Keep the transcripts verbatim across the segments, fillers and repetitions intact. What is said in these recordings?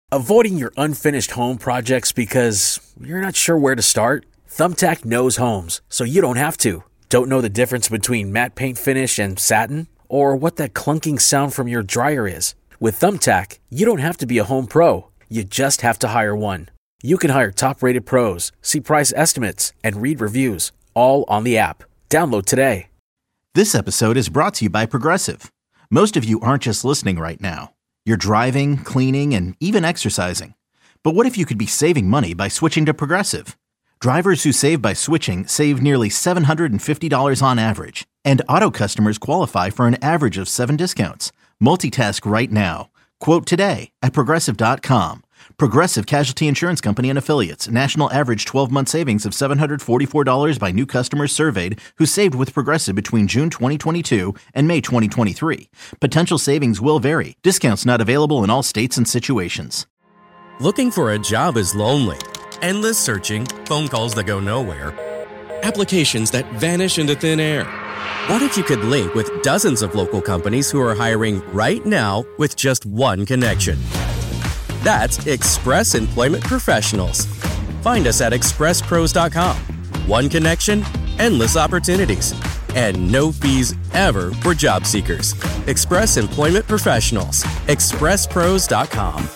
Avoiding your unfinished home projects because you're not sure where to start? Thumbtack knows homes, so you don't have to. Don't know the difference between matte paint finish and satin? Or what that clunking sound from your dryer is? With Thumbtack, you don't have to be a home pro. You just have to hire one. You can hire top-rated pros, see price estimates, and read reviews, all on the app. Download today. This episode is brought to you by Progressive. Most of you aren't just listening right now. You're driving, cleaning, and even exercising. But what if you could be saving money by switching to Progressive? Drivers who save by switching save nearly seven hundred fifty dollars on average. And auto customers qualify for an average of seven discounts. Multitask right now. Quote today at Progressive dot com. Progressive Casualty Insurance Company and Affiliates. National average twelve-month savings of seven hundred forty-four dollars by new customers surveyed who saved with Progressive between June twenty twenty-two and May twenty twenty-three. Potential savings will vary. Discounts not available in all states and situations. Looking for a job is lonely. Endless searching, phone calls that go nowhere, applications that vanish into thin air. What if you could link with dozens of local companies who are hiring right now with just one connection? That's Express Employment Professionals. Find us at express pros dot com. One connection, endless opportunities, and no fees ever for job seekers. Express Employment Professionals. express pros dot com.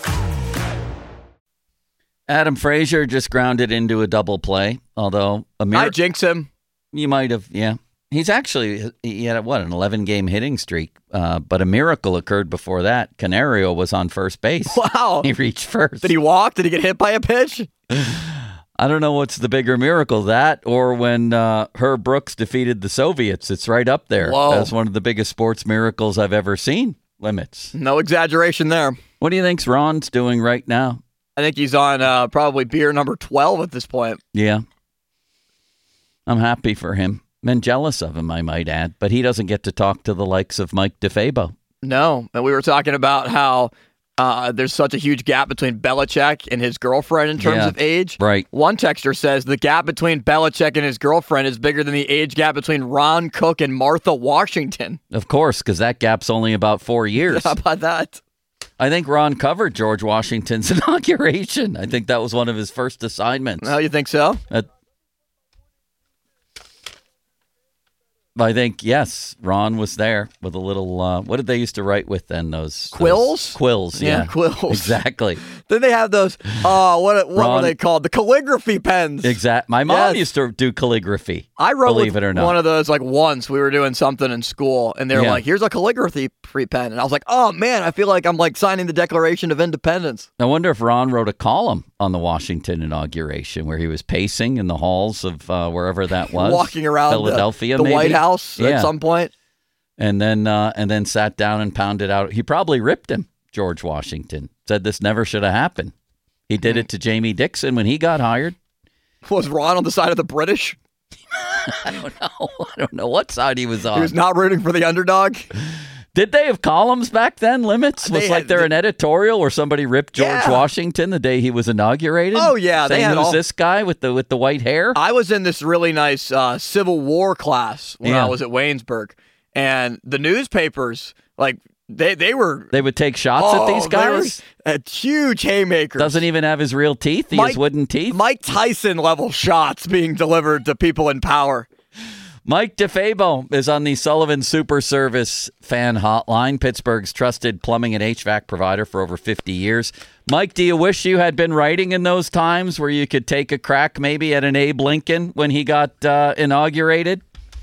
Adam Frazier just grounded into a double play, although a mir- I jinx him. You might have, yeah. He's actually, he had, what, an eleven-game hitting streak, uh, but a miracle occurred before that. Canario was on first base. Wow. He reached first. Did he walk? Did he get hit by a pitch? I don't know what's the bigger miracle, that or when uh, Herb Brooks defeated the Soviets. It's right up there. Whoa. That's one of the biggest sports miracles I've ever seen. Limits. No exaggeration there. What do you think's Ron's doing right now? I think he's on uh, probably beer number twelve at this point. Yeah. I'm happy for him. And jealous of him, I might add. But he doesn't get to talk to the likes of Mike DeFabo. No. And we were talking about how uh, there's such a huge gap between Belichick and his girlfriend in terms Yeah, of age. right. One texter says the gap between Belichick and his girlfriend is bigger than the age gap between Ron Cook and Martha Washington. Of course, because that gap's only about four years. How about that? I think Ron covered George Washington's inauguration. I think that was one of his first assignments. Oh, you think so? Uh, I think, yes, Ron was there with a little, uh, what did they used to write with then? Those Quills? Those quills, yeah. Yeah, quills. Exactly. Then they have those, oh, what what Ron- were they called? The calligraphy pens. Exact. My mom Yes. used to do calligraphy. I wrote believe with it or not. one of those like once. We were doing something in school, and they were Yeah. like, "Here's a calligraphy free pen," and I was like, "Oh man, I feel like I'm like signing the Declaration of Independence." I wonder if Ron wrote a column on the Washington inauguration where he was pacing in the halls of uh, wherever that was, Walking around the- Philadelphia, the, maybe? White House Yeah. at some point. and then uh, and then sat down and pounded out. He probably ripped him. George Washington said this never should have happened. He did it to Jamie Dixon when he got hired. Was Ron on the side of the British? I don't know. I don't know what side he was on. He was not rooting for the underdog. Did they have columns back then? Limits was They like had- there an editorial where somebody ripped George Yeah. Washington the day he was inaugurated. Oh, yeah, they saying had who's all- this guy with the with the white hair? I was in this really nice uh, Civil War class when Yeah. I was at Waynesburg, and the newspapers, like they they were They would take shots oh, at these they were guys. at huge haymakers. Doesn't even have his real teeth. He Mike- has wooden teeth. Mike Tyson level shots being delivered to people in power. Mike DeFabo is on the Sullivan Super Service fan hotline, Pittsburgh's trusted plumbing and H V A C provider for over fifty years. Mike, do you wish you had been writing in those times where you could take a crack maybe at an Abe Lincoln when he got uh, inaugurated?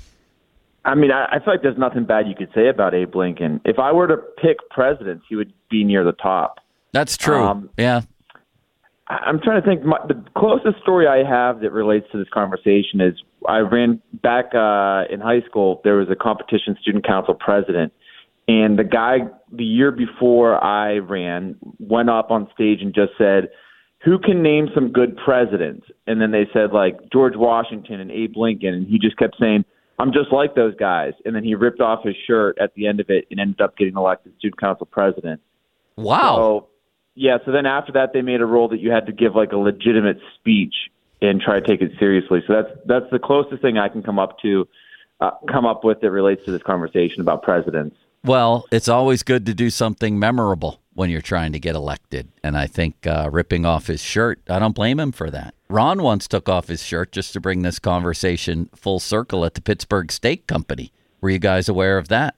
I mean, I, I feel like there's nothing bad you could say about Abe Lincoln. If I were to pick presidents, he would be near the top. That's true. Um, yeah. I'm trying to think. My, the closest story I have that relates to this conversation is I ran back uh, in high school. There was a competition student council president, and the guy the year before I ran went up on stage and just said, "Who can name some good presidents?" And then they said like George Washington and Abe Lincoln, and he just kept saying, "I'm just like those guys." And then he ripped off his shirt at the end of it and ended up getting elected student council president. Wow. So, yeah, so then after that, they made a rule that you had to give like a legitimate speech and try to take it seriously. So that's that's the closest thing I can come up to, uh, come up with that relates to this conversation about presidents. Well, it's always good to do something memorable when you're trying to get elected. And I think uh, ripping off his shirt, I don't blame him for that. Ron once took off his shirt just to bring this conversation full circle at the Pittsburgh Steak Company. Were you guys aware of that?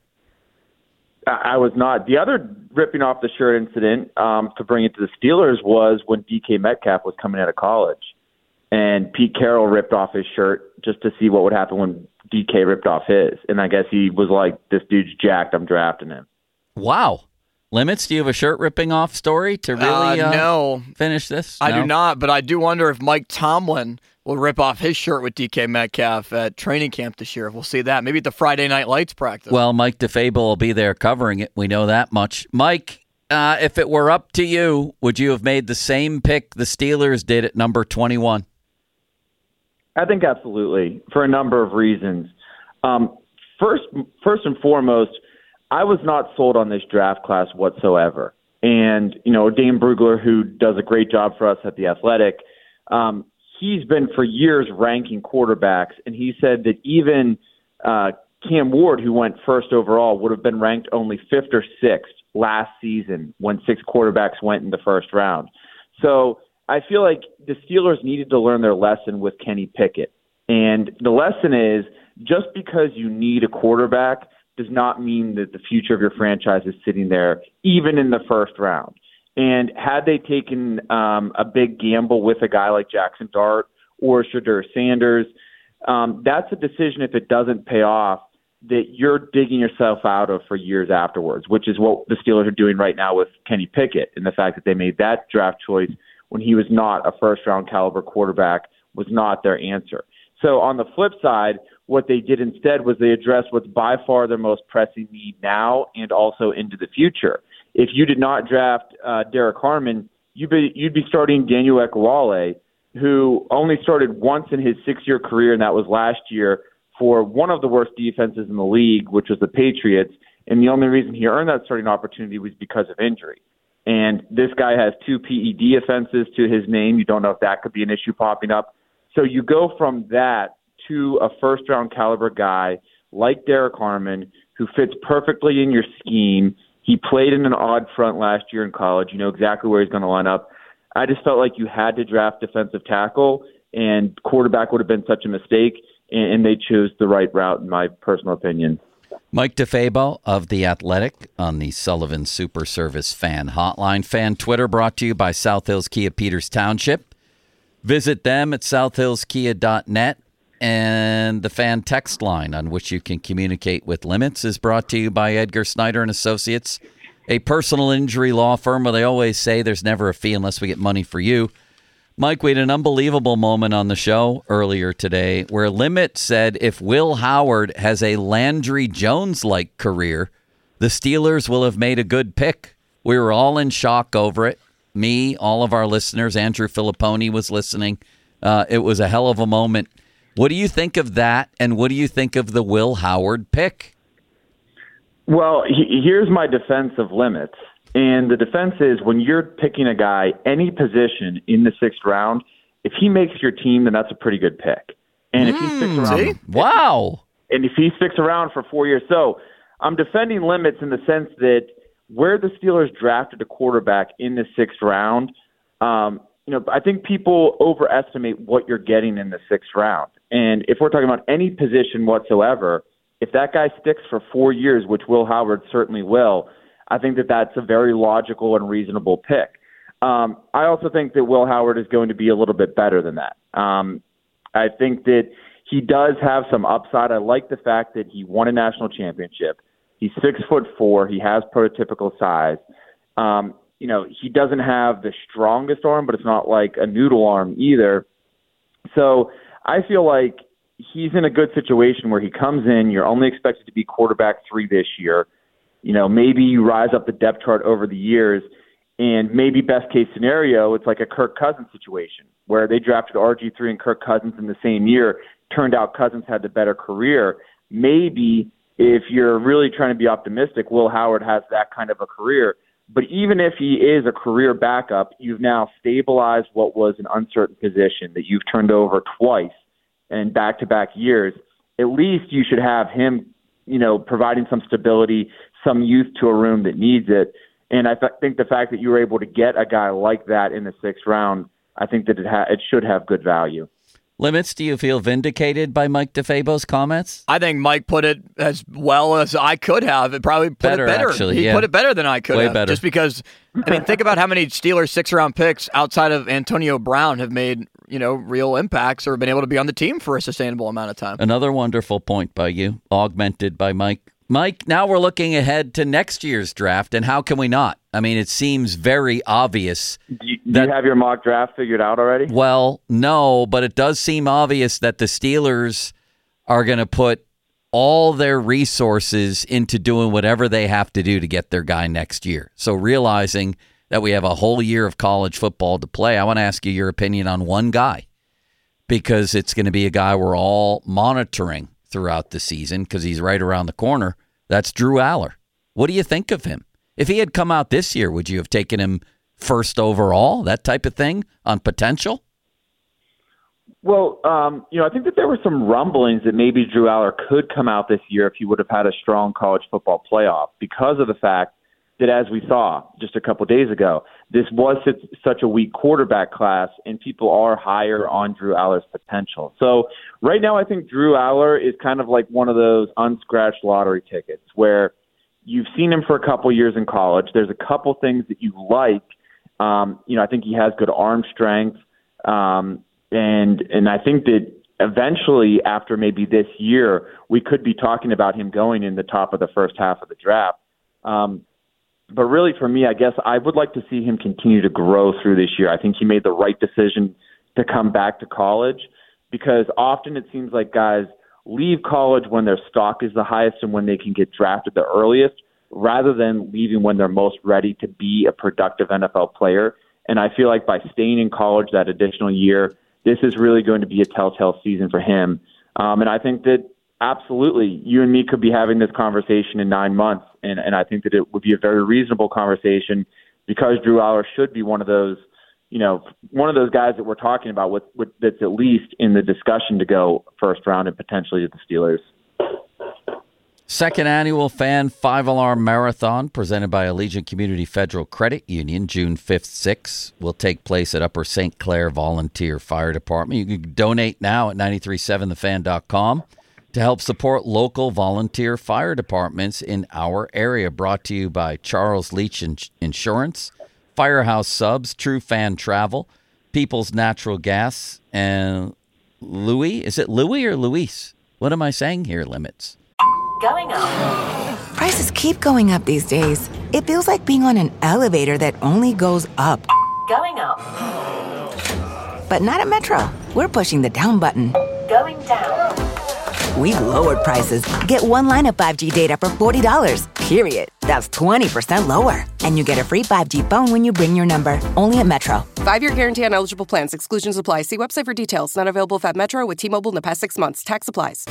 I was not. The other ripping off the shirt incident, um, to bring it to the Steelers, was when D K Metcalf was coming out of college. And Pete Carroll ripped off his shirt just to see what would happen when D K ripped off his. And I guess he was like, this dude's jacked, I'm drafting him. Wow. Limits, do you have a shirt ripping off story to really uh, uh, no. finish this? I No? do not, but I do wonder if Mike Tomlin will rip off his shirt with D K Metcalf at training camp this year. We'll see that. Maybe at the Friday Night Lights practice. Well, Mike DeFable will be there covering it. We know that much. Mike, uh, if it were up to you, would you have made the same pick the Steelers did at number twenty-one? I think absolutely, for a number of reasons. Um, first, first and foremost, I was not sold on this draft class whatsoever. And, you know, Dane Brugler, who does a great job for us at The Athletic, um, he's been for years ranking quarterbacks, and he said that even uh, Cam Ward, who went first overall, would have been ranked only fifth or sixth last season when six quarterbacks went in the first round. So I feel like the Steelers needed to learn their lesson with Kenny Pickett. And the lesson is, just because you need a quarterback does not mean that the future of your franchise is sitting there, even in the first round. And had they taken um, a big gamble with a guy like Jackson Dart or Shadur Sanders, um, that's a decision, if it doesn't pay off, that you're digging yourself out of for years afterwards, which is what the Steelers are doing right now with Kenny Pickett, and the fact that they made that draft choice when he was not a first-round caliber quarterback was not their answer. So on the flip side, what they did instead was they addressed what's by far their most pressing need now and also into the future. If you did not draft uh, Derek Harmon, you'd be, you'd be starting Daniel Ekuale, who only started once in his six-year career, and that was last year, for one of the worst defenses in the league, which was the Patriots. And the only reason he earned that starting opportunity was because of injury. And this guy has two P E D offenses to his name. You don't know if that could be an issue popping up. So you go from that to a first-round caliber guy like Derek Harmon, who fits perfectly in your scheme. He played in an odd front last year in college. You know exactly where he's going to line up. I just felt like you had to draft defensive tackle, and quarterback would have been such a mistake, and they chose the right route, in my personal opinion. Mike DeFabo of The Athletic on the Sullivan Super Service Fan Hotline. Fan Twitter brought to you by South Hills Kia Peters Township. Visit them at south hills kia dot net. And the fan text line on which you can communicate with Limits is brought to you by Edgar Snyder and Associates, a personal injury law firm where they always say there's never a fee unless we get money for you. Mike, we had an unbelievable moment on the show earlier today where Limit said if Will Howard has a Landry Jones-like career, the Steelers will have made a good pick. We were all in shock over it. Me, all of our listeners, Andrew Filipponi was listening. Uh, it was a hell of a moment. What do you think of that, and what do you think of the Will Howard pick? Well, he, here's my defense of Limits. And the defense is when you're picking a guy, any position in the sixth round, if he makes your team, then that's a pretty good pick. And if he sticks around, see? Wow. And if he sticks around for four years. So I'm defending Limits in the sense that where the Steelers drafted a quarterback in the sixth round, um, you know, I think people overestimate what you're getting in the sixth round. And if we're talking about any position whatsoever, if that guy sticks for four years, which Will Howard certainly will, I think that that's a very logical and reasonable pick. Um, I also think that Will Howard is going to be a little bit better than that. Um, I think that he does have some upside. I like the fact that he won a national championship. He's six foot four. He has prototypical size. Um, you know, he doesn't have the strongest arm, but it's not like a noodle arm either. So I feel like he's in a good situation where he comes in. You're only expected to be quarterback three this year. You know, maybe you rise up the depth chart over the years, and maybe best case scenario, it's like a Kirk Cousins situation where they drafted R G three and Kirk Cousins in the same year. Turned out Cousins had the better career. Maybe if you're really trying to be optimistic, Will Howard has that kind of a career. But even if he is a career backup, you've now stabilized what was an uncertain position that you've turned over twice in back-to-back years. At least you should have him, you know, providing some stability, some youth to a room that needs it. And I th- think the fact that you were able to get a guy like that in the sixth round, I think that it, ha- it should have good value. Limits, do you feel vindicated by Mike DeFabo's comments? I think Mike put it as well as I could have. It probably put Better, it better. actually, he yeah. put it better than I could Way have. better. Just because, I mean, think about how many Steelers six-round picks outside of Antonio Brown have made, you know, real impacts or been able to be on the team for a sustainable amount of time. Another wonderful point by you, augmented by Mike. Mike, now we're looking ahead to next year's draft, and how can we not? I mean, it seems very obvious. Do you, do that, you have your mock draft figured out already? Well, no, but it does seem obvious that the Steelers are going to put all their resources into doing whatever they have to do to get their guy next year. So realizing that we have a whole year of college football to play, I want to ask you your opinion on one guy, because it's going to be a guy we're all monitoring throughout the season because he's right around the corner. That's Drew Aller. What do you think of him? If he had come out this year, would you have taken him first overall, that type of thing, on potential? Well, um, you know, I think that there were some rumblings that maybe Drew Aller could come out this year if he would have had a strong college football playoff, because of the fact that, as we saw just a couple days ago, this was such a weak quarterback class, and people are higher on Drew Aller's potential. So right now, I think Drew Aller is kind of like one of those unscratched lottery tickets where you've seen him for a couple years in college. There's a couple things that you like. Um, you know, I think he has good arm strength, um, and and I think that eventually, after maybe this year, we could be talking about him going in the top of the first half of the draft. Um, But really, for me, I guess I would like to see him continue to grow through this year. I think he made the right decision to come back to college, because often it seems like guys leave college when their stock is the highest and when they can get drafted the earliest, rather than leaving when they're most ready to be a productive N F L player. And I feel like by staying in college that additional year, this is really going to be a telltale season for him. Um, and I think that absolutely, you and me could be having this conversation in nine months, and, and I think that it would be a very reasonable conversation, because Drew Aller should be one of those, you know, one of those guys that we're talking about with, with that's at least in the discussion to go first round and potentially to the Steelers. Second annual Fan Five Alarm Marathon, presented by Allegiant Community Federal Credit Union, June fifth, sixth, will take place at Upper Saint Clair Volunteer Fire Department. You can donate now at nine three seven the fan dot com. to help support local volunteer fire departments in our area. Brought to you by Charles Leach Insurance, Firehouse Subs, True Fan Travel, People's Natural Gas, and Louis. Is it Louis or Luis? What am I saying here, Limits? Going up. Prices keep going up these days. It feels like being on an elevator that only goes up. Going up. But not at Metro. We're pushing the down button. Going down. We've lowered prices. Get one line of five G data for forty dollars, period. That's twenty percent lower. And you get a free five G phone when you bring your number. Only at Metro. Five-year guarantee on eligible plans. Exclusions apply. See website for details. Not available at Metro with T-Mobile in the past six months. Tax applies.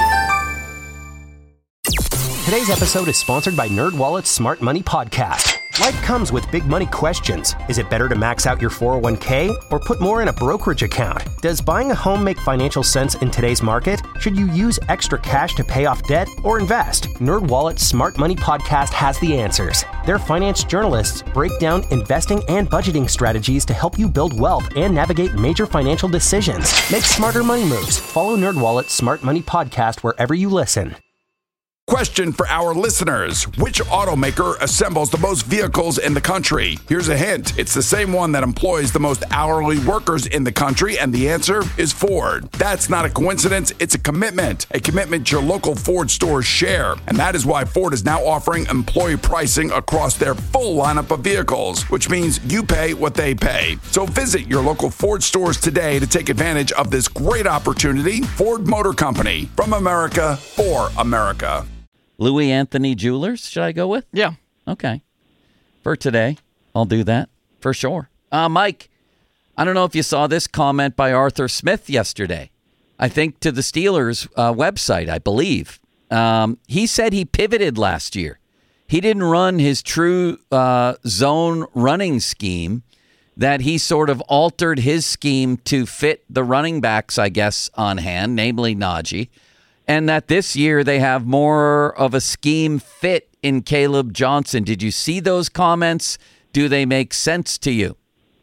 Today's episode is sponsored by NerdWallet's Smart Money Podcast. Life comes with big money questions. Is it better to max out your four oh one k or put more in a brokerage account? Does buying a home make financial sense in today's market? Should you use extra cash to pay off debt or invest? NerdWallet's Smart Money Podcast has the answers. Their finance journalists break down investing and budgeting strategies to help you build wealth and navigate major financial decisions. Make smarter money moves. Follow NerdWallet's Smart Money Podcast wherever you listen. Question for our listeners. Which automaker assembles the most vehicles in the country? Here's a hint. It's the same one that employs the most hourly workers in the country, and the answer is Ford. That's not a coincidence. It's a commitment. A commitment your local Ford stores share. And that is why Ford is now offering employee pricing across their full lineup of vehicles, which means you pay what they pay. So visit your local Ford stores today to take advantage of this great opportunity. Ford Motor Company, from America, for America. Louis Anthony Jewelers, should I go with? Yeah. Okay. For today, I'll do that for sure. Uh, Mike, I don't know if you saw this comment by Arthur Smith yesterday. I think to the Steelers uh, website, I believe. Um, he said he pivoted last year. He didn't run his true uh, zone running scheme, that he sort of altered his scheme to fit the running backs, I guess, on hand, namely Najee. And that this year they have more of a scheme fit in Caleb Johnson. Did you see those comments? Do they make sense to you?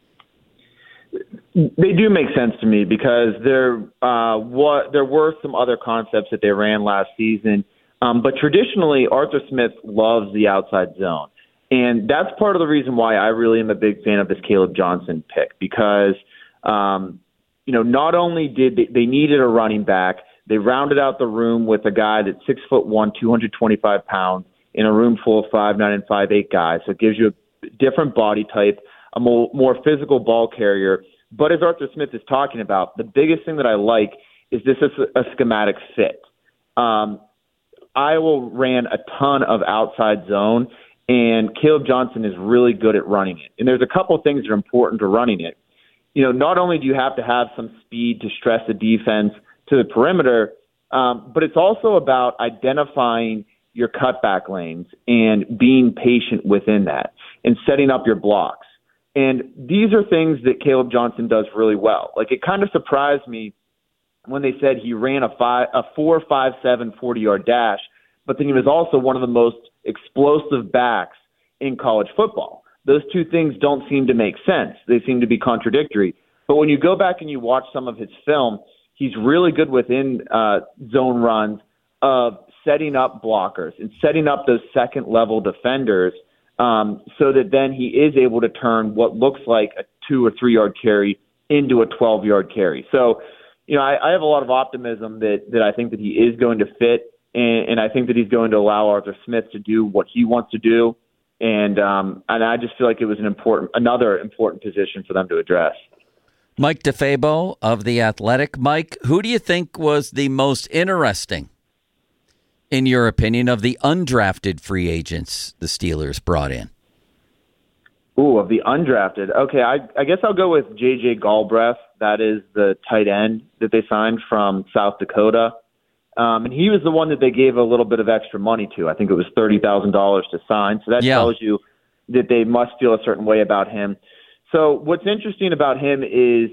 They do make sense to me because there, uh, what, there were some other concepts that they ran last season. Um, but traditionally, Arthur Smith loves the outside zone. And that's part of the reason why I really am a big fan of this Caleb Johnson pick because, um, you know, not only did they, they needed a running back, they rounded out the room with a guy that's six foot one, two hundred twenty-five pounds in a room full of five nine and five eight guys. So it gives you a different body type, a more, more physical ball carrier. But as Arthur Smith is talking about, the biggest thing that I like is this is a schematic fit. Um, Iowa ran a ton of outside zone, and Caleb Johnson is really good at running it. And there's a couple of things that are important to running it. You know, not only do you have to have some speed to stress the defense to the perimeter, um, but it's also about identifying your cutback lanes and being patient within that and setting up your blocks. And these are things that Caleb Johnson does really well. Like, it kind of surprised me when they said he ran a five, a four, five, seven, forty-yard dash, but then he was also one of the most explosive backs in college football. Those two things don't seem to make sense. They seem to be contradictory. But when you go back and you watch some of his film, he's really good within uh, zone runs of setting up blockers and setting up those second-level defenders um, so that then he is able to turn what looks like a two- or three-yard carry into a twelve-yard carry. So, you know, I, I have a lot of optimism that, that I think that he is going to fit, and, and I think that he's going to allow Arthur Smith to do what he wants to do. And um, and I just feel like it was an important, another important position for them to address. Mike DeFabo of The Athletic. Mike, who do you think was the most interesting, in your opinion, of the undrafted free agents the Steelers brought in? Ooh, of the undrafted. Okay, I, I guess I'll go with J J Galbraith. That is the tight end that they signed from South Dakota. Um, and he was the one that they gave a little bit of extra money to. I think it was thirty thousand dollars to sign. So that yeah. tells you that they must feel a certain way about him. So what's interesting about him is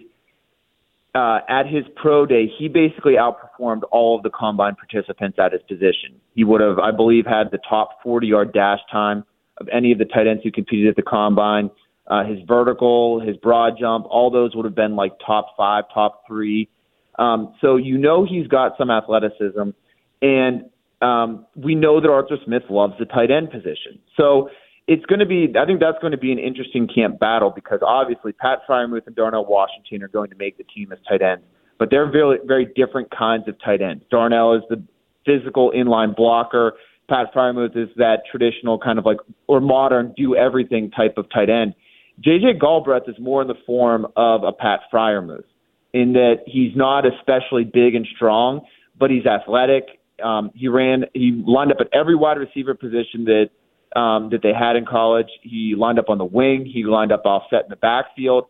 uh, at his pro day, he basically outperformed all of the combine participants at his position. He would have, I believe, had the top forty-yard dash time of any of the tight ends who competed at the combine. Uh, his vertical, his broad jump, all those would have been like top five, top three. Um, so you know he's got some athleticism, and um, we know that Arthur Smith loves the tight end position. So it's going to be, I think that's going to be an interesting camp battle because obviously Pat Freiermuth and Darnell Washington are going to make the team as tight ends, but they're very, very different kinds of tight ends. Darnell is the physical inline blocker. Pat Freiermuth is that traditional kind of like, or modern do everything type of tight end. J J Galbraith is more in the form of a Pat Freiermuth, in that he's not especially big and strong, but he's athletic. Um, he ran, he lined up at every wide receiver position that um, that they had in college. He lined up on the wing. He lined up offset in the backfield.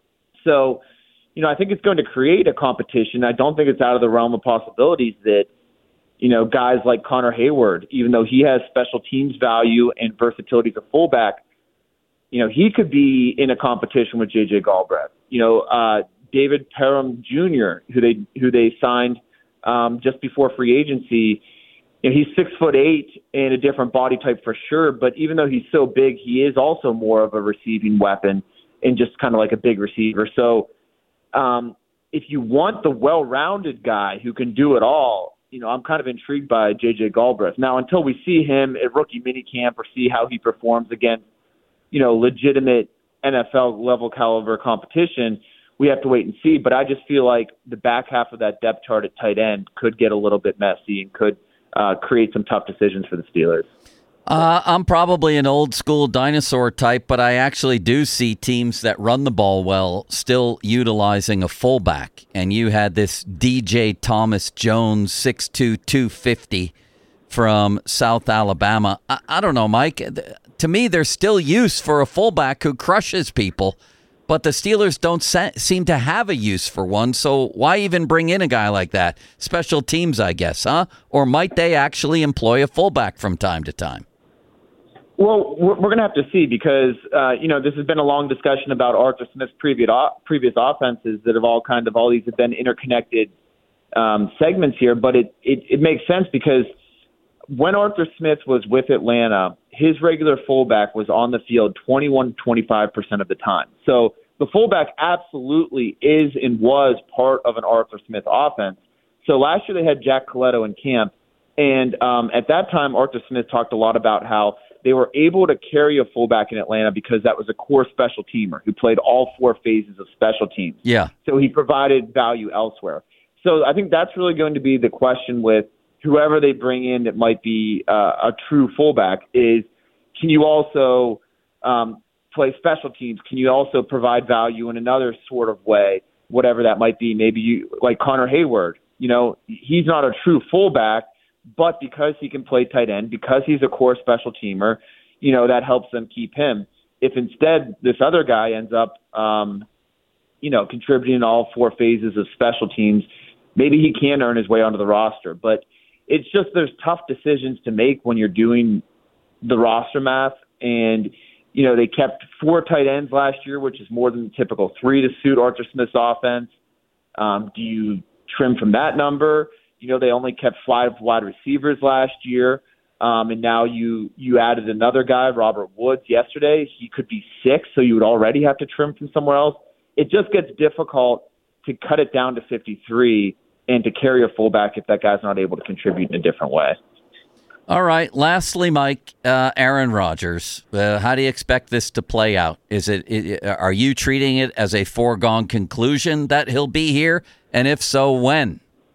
So, you know, I think it's going to create a competition. I don't think it's out of the realm of possibilities that, you know, guys like Connor Hayward, even though he has special teams value and versatility as a fullback, you know, he could be in a competition with J J Galbraith. You know, uh, David Perham Junior, who they who they signed um, just before free agency, you know, he's six foot eight and a different body type for sure. But even though he's so big, he is also more of a receiving weapon and just kind of like a big receiver. So um, if you want the well-rounded guy who can do it all, you know, I'm kind of intrigued by J J Galbraith. Now, until we see him at rookie minicamp or see how he performs against, you know, legitimate N F L level caliber competition, we have to wait and see. But I just feel like the back half of that depth chart at tight end could get a little bit messy and could uh, create some tough decisions for the Steelers. Uh, I'm probably an old school dinosaur type, but I actually do see teams that run the ball well still utilizing a fullback. And you had this D J Thomas Jones, six two, two fifty from South Alabama. I, I don't know, Mike. To me, there's still use for a fullback who crushes people, but the Steelers don't se- seem to have a use for one. So why even bring in a guy like that? Special teams, I guess, huh? Or might they actually employ a fullback from time to time? Well, we're going to have to see because, uh, you know, this has been a long discussion about Arthur Smith's previous previous offenses that have all kind of, all these have been interconnected um, segments here. But it, it, it makes sense because when Arthur Smith was with Atlanta, his regular fullback was on the field twenty-one, twenty-five percent of the time. So the fullback absolutely is and was part of an Arthur Smith offense. So last year they had Jack Coletto in camp, and um, at that time Arthur Smith talked a lot about how they were able to carry a fullback in Atlanta because that was a core special teamer who played all four phases of special teams. Yeah. So he provided value elsewhere. So I think that's really going to be the question with whoever they bring in that might be uh, a true fullback is, can you also um, play special teams? Can you also provide value in another sort of way, whatever that might be? Maybe you like Connor Hayward. You know, he's not a true fullback, but because he can play tight end, because he's a core special teamer, you know, that helps them keep him. If instead this other guy ends up, um, you know, contributing in all four phases of special teams, maybe he can earn his way onto the roster. But it's just there's tough decisions to make when you're doing the roster math. And, you know, they kept four tight ends last year, which is more than the typical three to suit Arthur Smith's offense. Um, do you trim from that number? You know, they only kept five wide receivers last year, um, and now you you added another guy, Robert Woods, yesterday. He could be six, so you would already have to trim from somewhere else. It just gets difficult to cut it down to fifty-three and to carry a fullback if that guy's not able to contribute in a different way. All right. Lastly, Mike, uh, Aaron Rodgers, uh, how do you expect this to play out? Is it, it? Are you treating it as a foregone conclusion that he'll be here? And if so, when?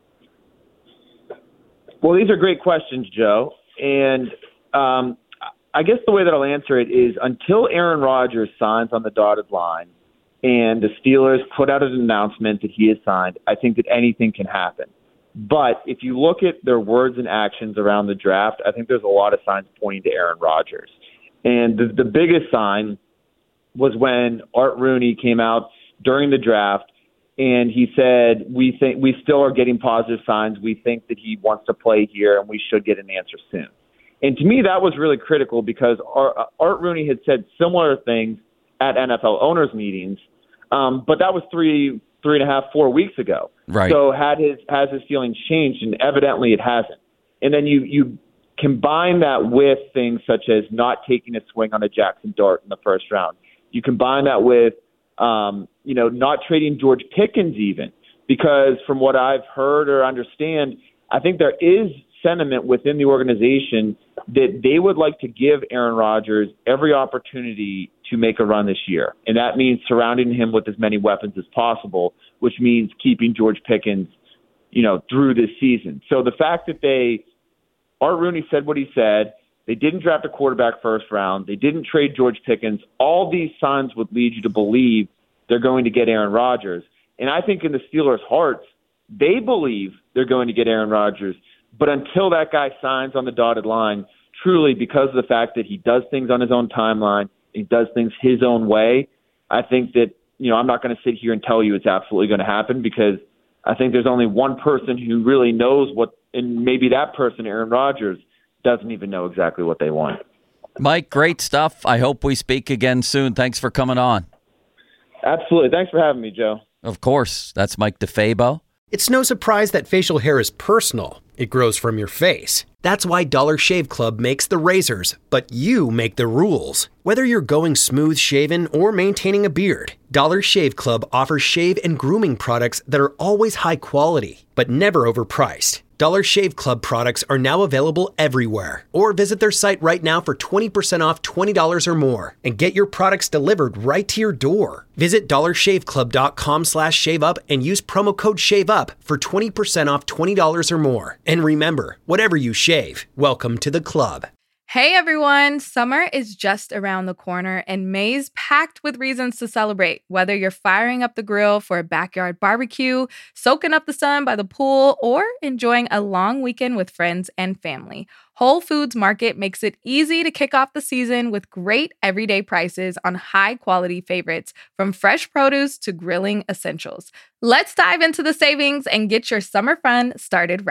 Well, these are great questions, Joe. And um, I guess the way that I'll answer it is until Aaron Rodgers signs on the dotted line and the Steelers put out an announcement that he has signed, I think that anything can happen. But if you look at their words and actions around the draft, I think there's a lot of signs pointing to Aaron Rodgers. And the, the biggest sign was when Art Rooney came out during the draft and he said, we think we still are getting positive signs. We think that he wants to play here and we should get an answer soon. And to me, that was really critical because Art Rooney had said similar things at N F L owners meetings, um, but that was three, three and a half, four weeks ago. Right. So had his, has his feelings changed? And evidently it hasn't. And then you, you combine that with things such as not taking a swing on a Jackson Dart in the first round. You combine that with, um, you know, not trading George Pickens even, because from what I've heard or understand, I think there is sentiment within the organization that they would like to give Aaron Rodgers every opportunity to make a run this year. And that means surrounding him with as many weapons as possible, which means keeping George Pickens, you know, through this season. So the fact that they, Art Rooney said what he said, they didn't draft a quarterback first round, they didn't trade George Pickens, all these signs would lead you to believe they're going to get Aaron Rodgers. And I think in the Steelers' hearts, they believe they're going to get Aaron Rodgers. But until that guy signs on the dotted line, truly because of the fact that he does things on his own timeline, he does things his own way, I think that, you know, I'm not going to sit here and tell you it's absolutely going to happen because I think there's only one person who really knows what, and maybe that person, Aaron Rodgers, doesn't even know exactly what they want. Mike, great stuff. I hope we speak again soon. Thanks for coming on. Absolutely. Thanks for having me, Joe. Of course. That's Mike DeFabo. It's no surprise that facial hair is personal. It grows from your face. That's why Dollar Shave Club makes the razors, but you make the rules. Whether you're going smooth shaven or maintaining a beard, Dollar Shave Club offers shave and grooming products that are always high quality, but never overpriced. Dollar Shave Club products are now available everywhere. Or visit their site right now for twenty percent off twenty dollars or more and get your products delivered right to your door. Visit dollarshaveclub.com slash shave up and use promo code SHAVEUP for twenty percent off twenty dollars or more. And remember, whatever you shave, welcome to the club. Hey everyone, summer is just around the corner and May's packed with reasons to celebrate. Whether you're firing up the grill for a backyard barbecue, soaking up the sun by the pool, or enjoying a long weekend with friends and family, Whole Foods Market makes it easy to kick off the season with great everyday prices on high-quality favorites, from fresh produce to grilling essentials. Let's dive into the savings and get your summer fun started right.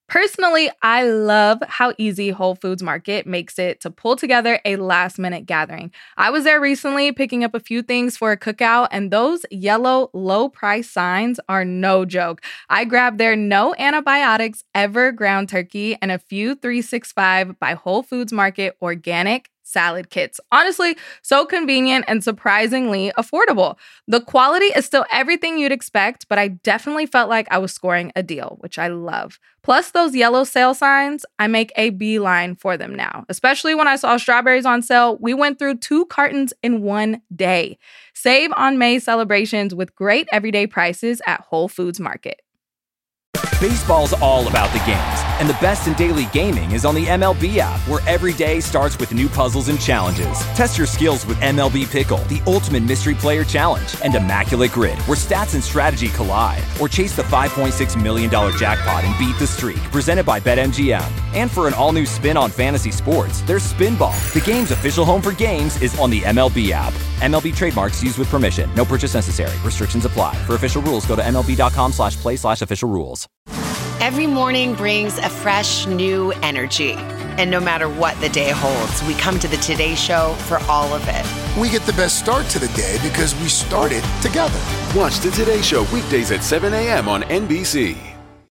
Personally, I love how easy Whole Foods Market makes it to pull together a last-minute gathering. I was there recently picking up a few things for a cookout, and those yellow low-price signs are no joke. I grabbed their no antibiotics ever ground turkey and a few three sixty-five by Whole Foods Market organic salad kits. Honestly, so convenient and surprisingly affordable. The quality is still everything you'd expect, but I definitely felt like I was scoring a deal, which I love. Plus those yellow sale signs, I make a beeline for them now. Especially when I saw strawberries on sale, we went through two cartons in one day. Save on May celebrations with great everyday prices at Whole Foods Market. Baseball's all about the games, and the best in daily gaming is on the M L B app, where every day starts with new puzzles and challenges. Test your skills with M L B Pickle, the ultimate mystery player challenge, and Immaculate Grid, where stats and strategy collide. Or chase the five point six million dollars jackpot and beat the streak, presented by BetMGM. And for an all-new spin on fantasy sports, there's Spinball. The game's official home for games is on the M L B app. M L B trademarks used with permission. No purchase necessary. Restrictions apply. For official rules, go to mlb.com slash play slash official rules. Every morning brings a fresh, new energy. And no matter what the day holds, we come to the Today Show for all of it. We get the best start to the day because we started together. Watch the Today Show weekdays at seven a.m. on N B C.